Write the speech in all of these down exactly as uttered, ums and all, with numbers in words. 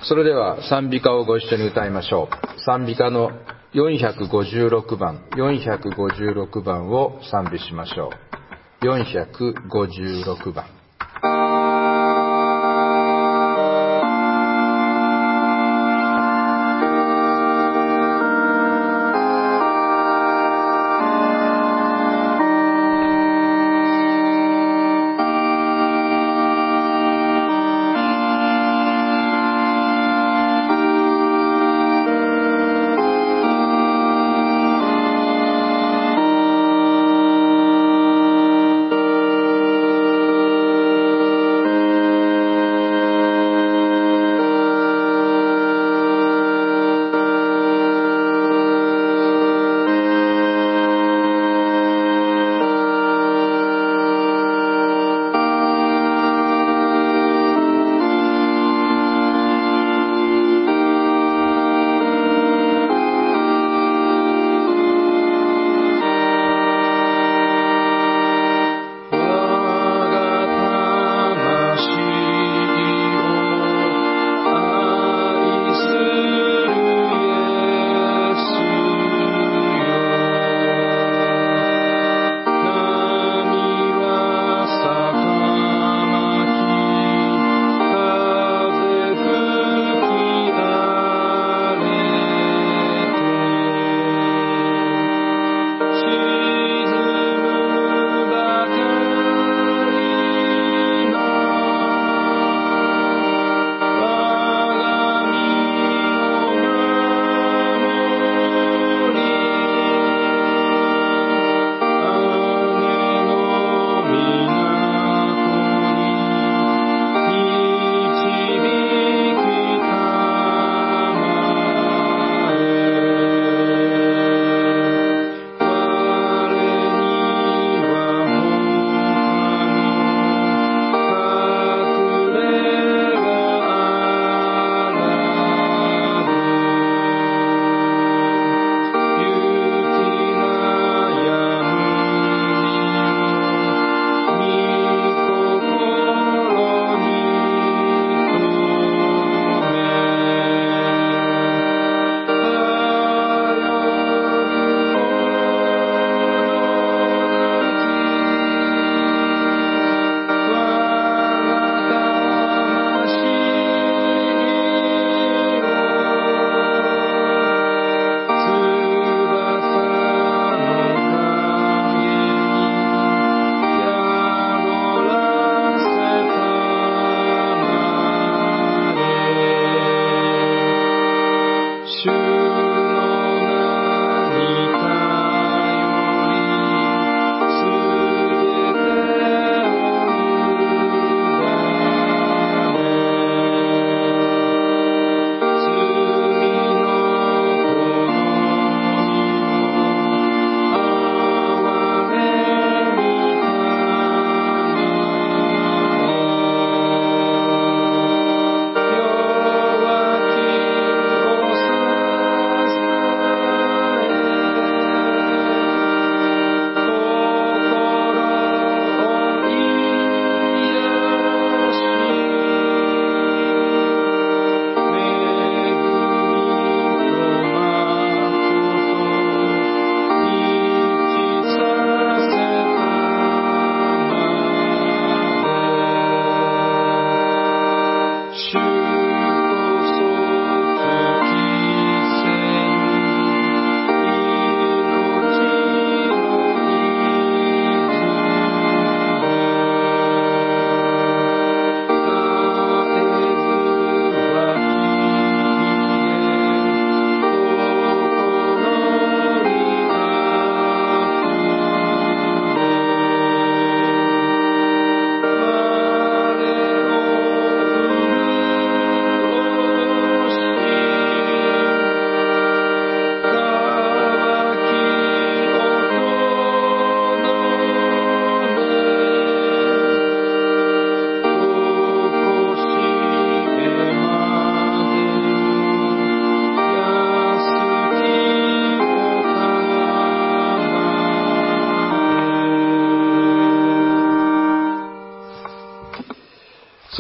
それでは賛美歌をご一緒に歌いましょう。賛美歌のよんひゃくごじゅうろくばん、よんひゃくごじゅうろくばんを賛美しましょう。よんひゃくごじゅうろくばん。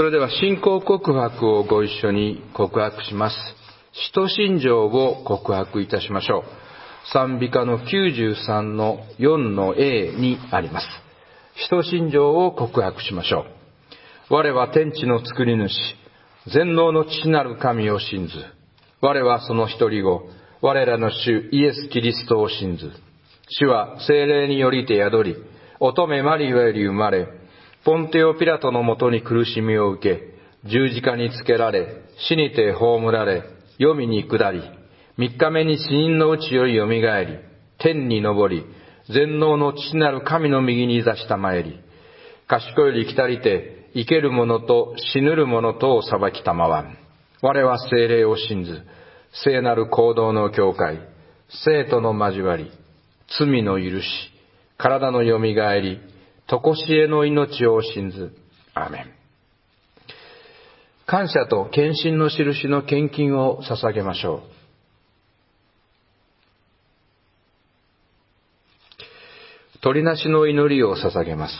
れでは信仰告白をご一緒に告白します。使徒信条を告白いたしましょう。賛美歌のきゅうじゅうさんのよんの エー にあります。使徒信条を告白しましょう。我は天地の作り主、全能の父なる神を信ず。我はその一人子、我らの主イエス・キリストを信ず。主は聖霊によりて宿り、乙女マリアより生まれ、ポンテオ・ピラトのもとに苦しみを受け、十字架につけられ、死にて葬られ、黄泉に下り、三日目に死人のうちよりよみがえり、天に昇り、全能の父なる神の右に座したまえり、賢より来たりて、生ける者と死ぬる者とを裁きたまわん。我は聖霊を信ず、聖なる行動の教会、聖との交わり、罪の許し、体のよみがえり、とこしえの命を信ず。アーメン。感謝と献身の印の献金を捧げましょう。取りなしの祈りを捧げます。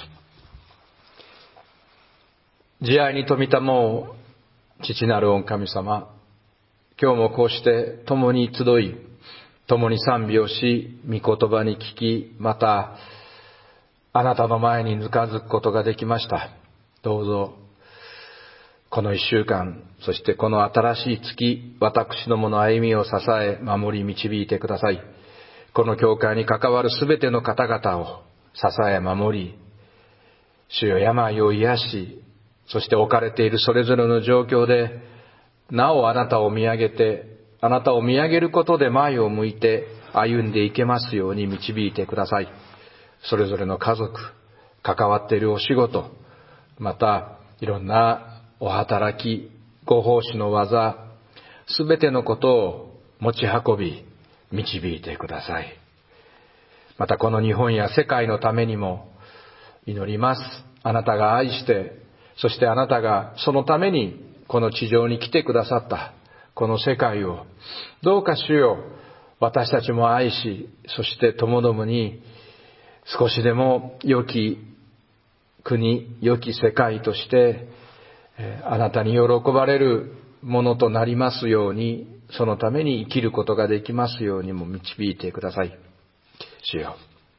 慈愛に富みたもう父なる御神様、今日もこうして共に集い、共に賛美をし、御言葉に聞き、またあなたの前にぬかづくことができました。どうぞこの一週間、そしてこの新しい月、私どもの歩みを支え、守り導いてください。この教会に関わるすべての方々を支え守り、主よ病を癒し、そして置かれているそれぞれの状況で、なおあなたを見上げて、あなたを見上げることで前を向いて歩んでいけますように導いてください。それぞれの家族、関わっているお仕事、またいろんなお働き、ご奉仕の技、すべてのことを持ち運び、導いてください。またこの日本や世界のためにも祈ります。あなたが愛して、そしてあなたがそのためにこの地上に来てくださったこの世界を、どうか主よ、私たちも愛し、そしてともどもに少しでも良き国、良き世界としてあなたに喜ばれるものとなりますように、そのために生きることができますようにも導いてください。主よ、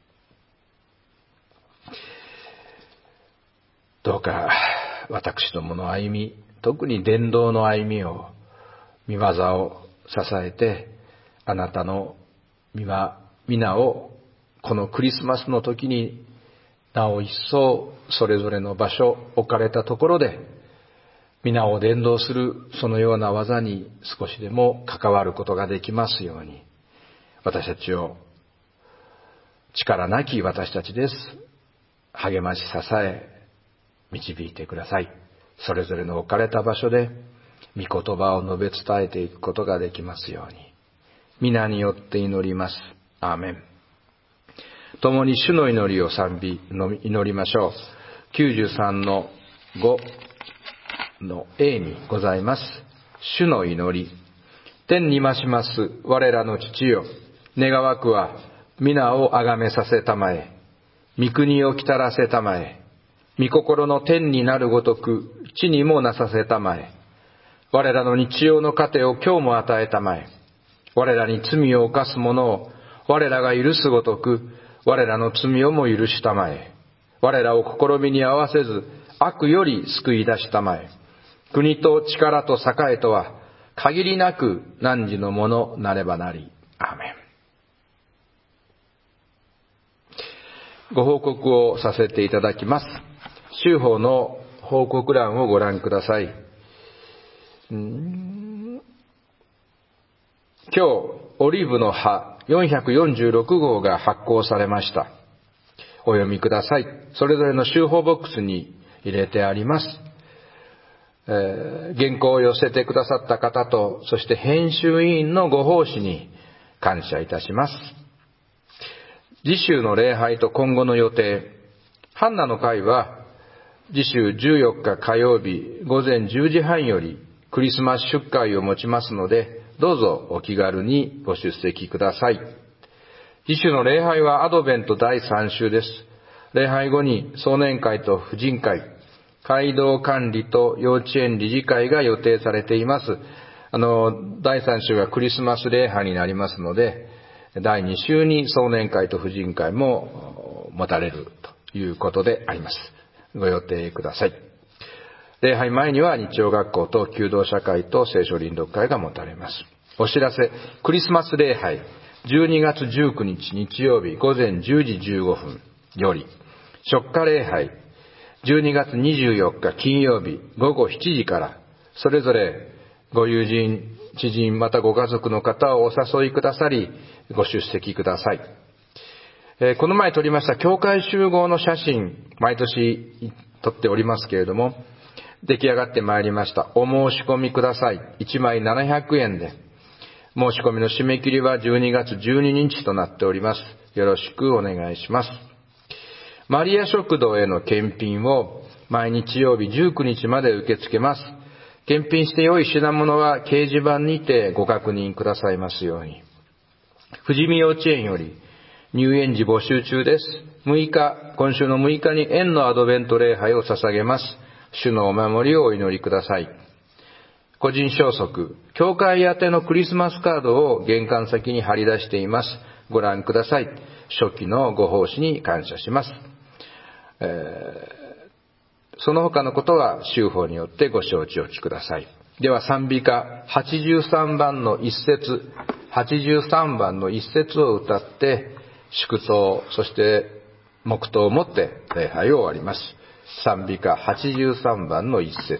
どうか私どもの歩み、特に伝道の歩みを、御業を支えて、あなたの皆をこのクリスマスの時になお一層それぞれの場所、置かれたところで皆を伝道するそのような技に少しでも関わることができますように、私たちを力なき私たちです。励まし支え導いてください。それぞれの置かれた場所で御言葉を述べ伝えていくことができますように、皆によって祈ります。アーメン。共に主の祈りを賛美祈りましょう。きゅうじゅうさんのごの エー にございます。主の祈り。天に増します我らの父よ、願わくは皆をあがめさせたまえ、御国をきたらせたまえ、御心の天になるごとく地にもなさせたまえ、我らの日曜の糧を今日も与えたまえ、我らに罪を犯す者を我らが許すごとく我らの罪をも許したまえ、我らを試みに合わせず悪より救い出したまえ、国と力と栄とは限りなく汝のものなればなり。アーメン。ご報告をさせていただきます。週報の報告欄をご覧ください。うーん今日オリーブの葉よんひゃくよんじゅうろくごうが発行されました。お読みください。それぞれの週報ボックスに入れてあります。えー、原稿を寄せてくださった方と、そして編集委員のご奉仕に感謝いたします。次週の礼拝と今後の予定。ハンナの会は次週じゅうよっか火曜日午前じゅうじはんよりクリスマス祝会を持ちますので、どうぞお気軽にご出席ください。次週の礼拝はアドベントだいさん週です。礼拝後に壮年会と婦人会、 街道管理と幼稚園理事会が予定されています。あの、だいさん週がクリスマス礼拝になりますので、だいに週に壮年会と婦人会も持たれるということであります。ご予定ください。礼拝前には日曜学校と弓道社会と聖書臨読会が持たれます。お知らせ、クリスマス礼拝、じゅうにがつじゅうくにち日曜日午前じゅうじじゅうごふんより、食家礼拝、じゅうにがつにじゅうよっか金曜日午後しちじから、それぞれご友人、知人、またご家族の方をお誘いくださり、ご出席ください。えー、この前撮りました教会集合の写真、毎年撮っておりますけれども、出来上がってまいりました。お申し込みください。いちまいななひゃくえんで、申し込みの締め切りはじゅうにがつじゅうににちとなっております。よろしくお願いします。マリア食堂への献品を毎日曜日じゅうくにちまで受け付けます。献品して良い品物は掲示板にてご確認くださいますように。富士見幼稚園より入園時募集中です。むいか、今週のむいかに園のアドベント礼拝を捧げます。主のお守りをお祈りください。個人消息、教会宛てのクリスマスカードを玄関先に貼り出しています。ご覧ください。初期のご奉仕に感謝します。えー、その他のことは修法によってご承知おきください。では賛美歌はちじゅうさんばんの一節、はちじゅうさんばんの一節を歌って祝祷、そして黙祷をもって礼拝を終わります。賛美歌はちじゅうさんばんの一節。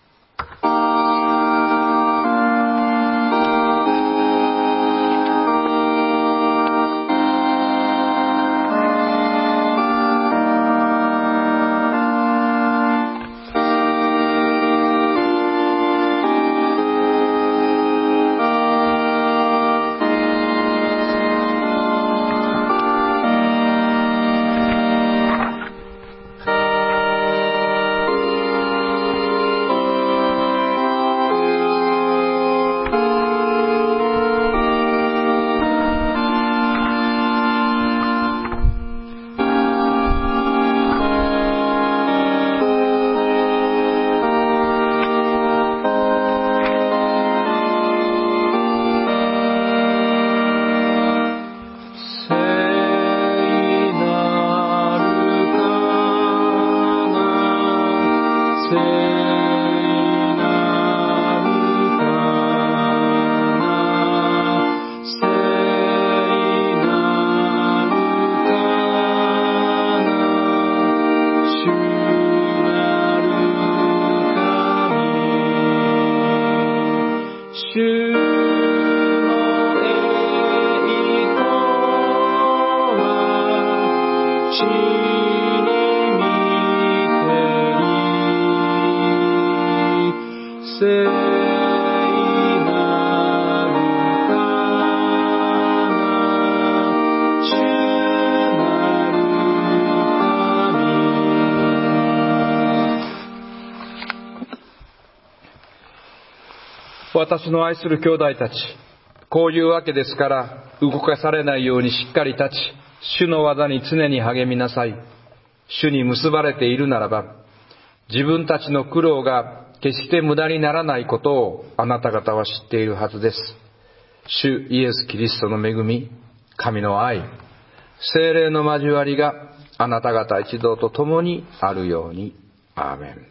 私の愛する兄弟たち、こういうわけですから動かされないようにしっかり立ち、主の技に常に励みなさい。主に結ばれているならば、自分たちの苦労が決して無駄にならないことをあなた方は知っているはずです。主イエス・キリストの恵み、神の愛、聖霊の交わりがあなた方一同と共にあるように。アーメン。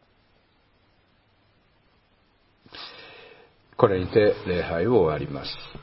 これにて礼拝を終わります。